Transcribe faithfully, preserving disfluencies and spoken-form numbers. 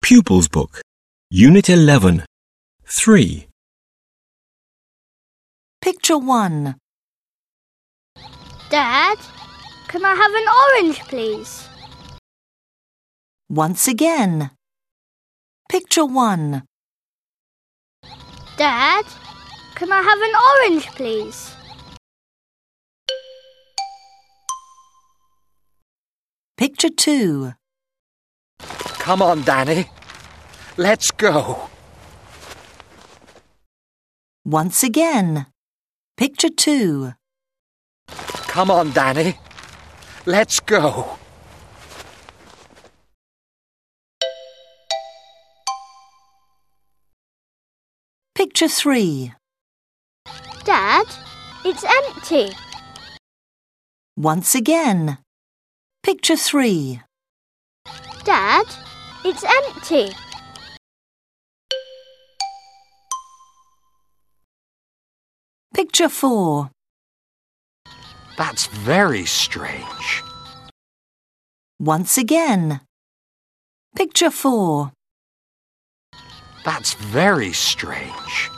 Pupils Book, Unit eleven, three. Picture one. Dad, can I have an orange, please? Once again. Picture one. Dad, can I have an orange, please? Picture two. Come on, Danny. Let's go. Once again. Picture two. Come on, Danny. Let's go. Picture three. Dad, it's empty. Once again. Picture three. Dad, it's empty. Picture four. That's very strange. Once again. Picture four. That's very strange.